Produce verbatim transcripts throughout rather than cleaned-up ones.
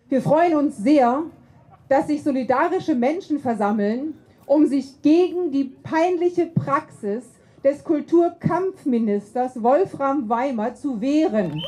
Wir freuen uns sehr, dass sich solidarische Menschen versammeln, um sich gegen die peinliche Praxis des Kulturkampfministers Wolfram Weimer zu wehren.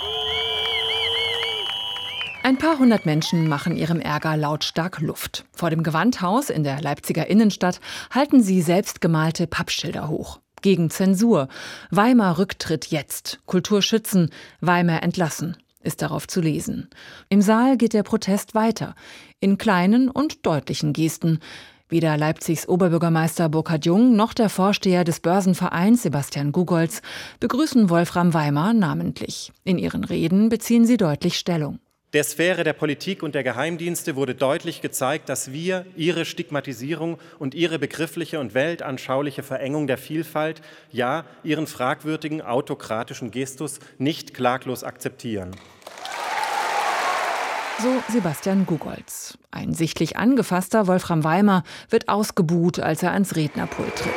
Ein paar hundert Menschen machen ihrem Ärger lautstark Luft. Vor dem Gewandhaus in der Leipziger Innenstadt halten sie selbstgemalte Pappschilder hoch. Gegen Zensur. Weimar Rücktritt jetzt. Kultur schützen. Weimar entlassen. Ist darauf zu lesen. Im Saal geht der Protest weiter. In kleinen und deutlichen Gesten. Weder Leipzigs Oberbürgermeister Burkhard Jung noch der Vorsteher des Börsenvereins Sebastian Gugolz begrüßen Wolfram Weimer namentlich. In ihren Reden beziehen sie deutlich Stellung. Der Sphäre der Politik und der Geheimdienste wurde deutlich gezeigt, dass wir ihre Stigmatisierung und ihre begriffliche und weltanschauliche Verengung der Vielfalt, ja, ihren fragwürdigen autokratischen Gestus nicht klaglos akzeptieren. So Sebastian Gugolz. Ein sichtlich angefasster Wolfram Weimer wird ausgebuht, als er ans Rednerpult tritt.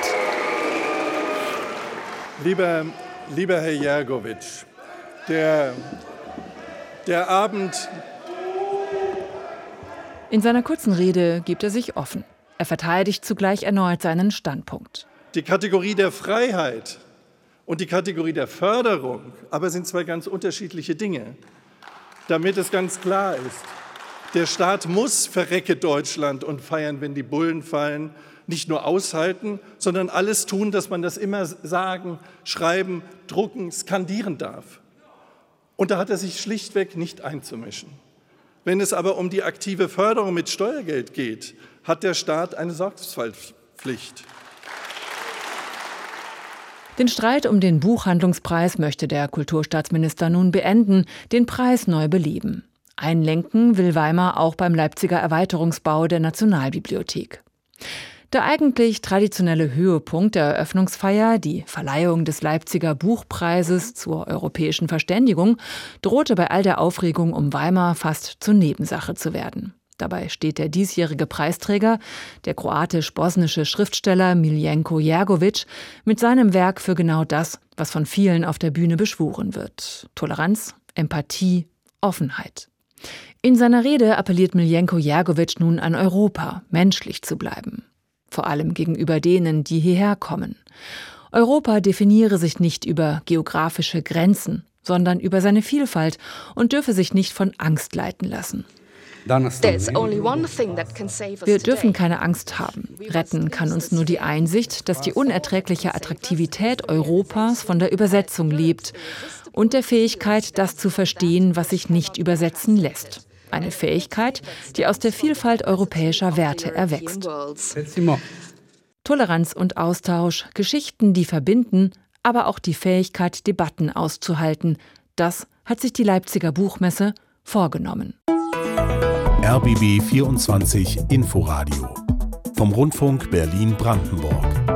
Lieber, lieber Herr Jergowitsch, der... Der Abend. In seiner kurzen Rede gibt er sich offen. Er verteidigt zugleich erneut seinen Standpunkt. Die Kategorie der Freiheit und die Kategorie der Förderung aber sind zwei ganz unterschiedliche Dinge. Damit es ganz klar ist, der Staat muss verrecke Deutschland und feiern, wenn die Bullen fallen, nicht nur aushalten, sondern alles tun, dass man das immer sagen, schreiben, drucken, skandieren darf. Und da hat er sich schlichtweg nicht einzumischen. Wenn es aber um die aktive Förderung mit Steuergeld geht, hat der Staat eine Sorgfaltspflicht. Den Streit um den Buchhandlungspreis möchte der Kulturstaatsminister nun beenden, den Preis neu beleben. Einlenken will Weimar auch beim Leipziger Erweiterungsbau der Nationalbibliothek. Der eigentlich traditionelle Höhepunkt der Eröffnungsfeier, die Verleihung des Leipziger Buchpreises zur europäischen Verständigung, drohte bei all der Aufregung um Weimar fast zur Nebensache zu werden. Dabei steht der diesjährige Preisträger, der kroatisch-bosnische Schriftsteller Miljenko Jergović, mit seinem Werk für genau das, was von vielen auf der Bühne beschworen wird: Toleranz, Empathie, Offenheit. In seiner Rede appelliert Miljenko Jergović nun an Europa, menschlich zu bleiben. Vor allem gegenüber denen, die hierher kommen. Europa definiere sich nicht über geografische Grenzen, sondern über seine Vielfalt und dürfe sich nicht von Angst leiten lassen. Wir dürfen keine Angst haben. Retten kann uns nur die Einsicht, dass die unerträgliche Attraktivität Europas von der Übersetzung lebt und der Fähigkeit, das zu verstehen, was sich nicht übersetzen lässt. Eine Fähigkeit, die aus der Vielfalt europäischer Werte erwächst. Toleranz und Austausch, Geschichten, die verbinden, aber auch die Fähigkeit, Debatten auszuhalten. Das hat sich die Leipziger Buchmesse vorgenommen. R B B vierundzwanzig Inforadio vom Rundfunk Berlin-Brandenburg.